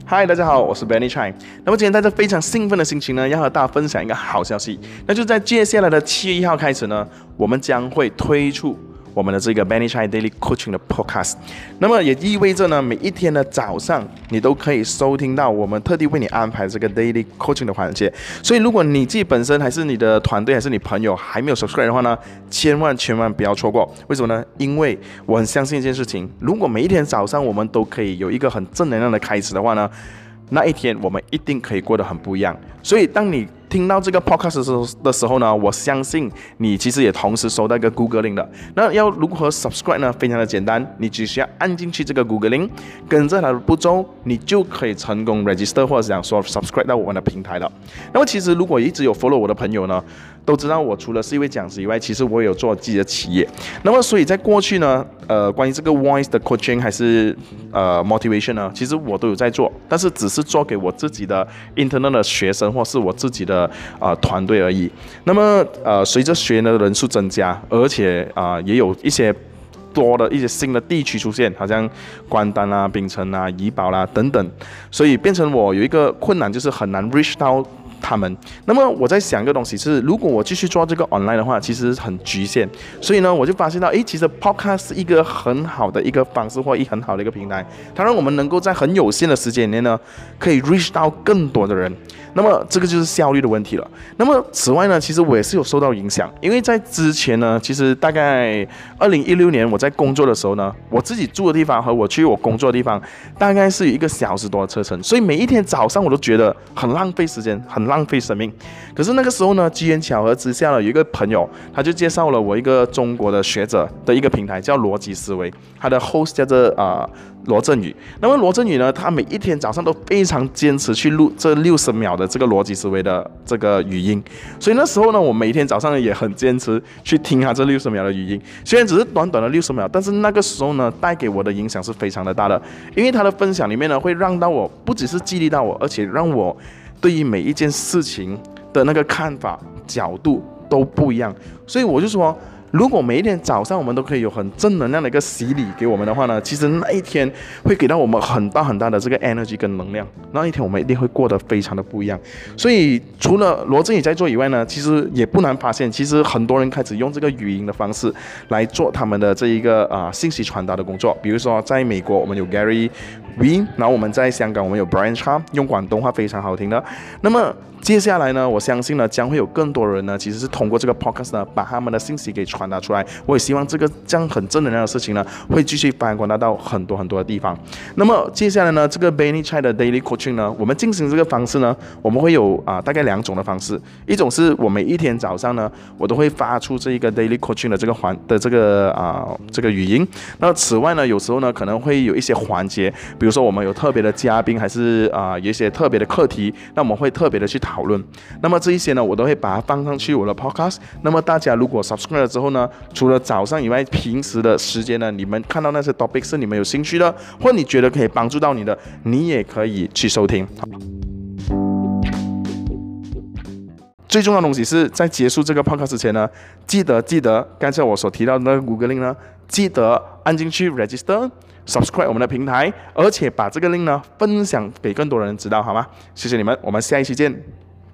嗨，大家好，我是 Benny Chai。那么今天带着非常兴奋的心情呢，要和大家分享一个好消息，那就在接下来的7月1号开始呢，我们将会推出我们的这个 Benny Chai Daily Coaching 的 Podcast。那么也意味着呢，每一天的早上你都可以收听到我们特地为你安排这个 Daily Coaching 的环节。所以如果你自己本身还是你的团队还是你朋友还没有 subscribe 的话呢，千万不要错过。为什么呢？因为我很相信一件事情，如果每一天早上我们都可以有一个很正能量的开始的话呢，那一天我们一定可以过得很不一样。所以当你听到这个 podcast 的时候呢，我相信你其实也同时收到一个 Google link 的。那要如何 subscribe 呢？非常的简单，你只需要按进去这个 Google link， 跟着它的步骤，你就可以成功 register 或者讲说 subscribe 到我们的平台了。那么其实如果一直有 follow 我的朋友呢，都知道我除了是一位讲师以外，其实我也有做自己的企业。那么所以在过去呢，关于这个 voice 的 coaching 还是motivation 呢，其实我都有在做，但是只是做给我自己的 internal 的学生或是我自己的团队而已。那么随着学员的人数增加，而且也有一些多的一些新的地区出现，好像关丹啊、槟城啊、怡保啦等等，所以变成我有一个困难，就是很难 reach 到他们。那么我在想一个东西是，如果我继续做这个 online 的话，其实很局限。所以呢，我就发现到，其实 podcast 是一个很好的一个方式或很好的一个平台，它让我们能够在很有限的时间内呢，可以 reach 到更多的人。那么这个就是效率的问题了。那么此外呢，其实我也是有受到影响，因为在之前呢，其实大概2016年我在工作的时候呢，我自己住的地方和我去我工作的地方大概是有1个小时多的车程，所以每一天早上我都觉得很浪费时间，很浪费生命。可是那个时候呢，机缘巧合之下呢，有一个朋友他就介绍了我一个中国的学者的一个平台，叫逻辑思维，他的 host 叫做罗振宇。那么罗振宇呢，他每一天早上都非常坚持去录这60秒的这个逻辑思维的这个语音，所以那时候呢，我每天早上也很坚持去听他这60秒的语音。虽然只是短短的60秒，但是那个时候呢，带给我的影响是非常的大的，因为他的分享里面呢，会让到我不只是激励到我，而且让我对于每一件事情的那个看法角度都不一样。所以我就说，如果每一天早上我们都可以有很正能量的一个洗礼给我们的话呢，其实那一天会给到我们很大的这个 energy 跟能量，那一天我们一定会过得非常的不一样。所以除了罗振宇在做以外呢，其实也不难发现，其实很多人开始用这个语音的方式来做他们的这一个信息传达的工作。比如说在美国我们有 Gary V， 然后我们在香港我们有 Brian Cha， 用广东话非常好听的。那么接下来呢，我相信呢，将会有更多人呢，其实是通过这个 podcast 呢，把他们的信息给传达出来。我也希望这样很正能量的事情呢，会继续发扬到很多的地方。那么接下来呢，这个 Benny Chai 的 Daily Coaching 呢，我们进行这个方式呢，我们会有大概2种的方式。一种是我每一天早上呢，我都会发出这一个 Daily Coaching 的这个语音。那此外呢，有时候呢，可能会有一些环节，比如说我们有特别的嘉宾，还是有一些特别的课题，那我们会特别的去讨论。那么这一些呢，我都会把它放上去我的 podcast。那么大家如果 subscribe 了之后呢，除了早上以外，平时的时间呢，你们看到那些 topic 是你们有兴趣的，或你觉得可以帮助到你的，你也可以去收听。最重要的东西是在结束这个 podcast 之前呢，记得刚才我所提到的那个 Google link 呢，记得按进去 register。subscribe 我们的平台，而且把这个 link 呢分享给更多人知道，好吗？谢谢你们，我们下一期见。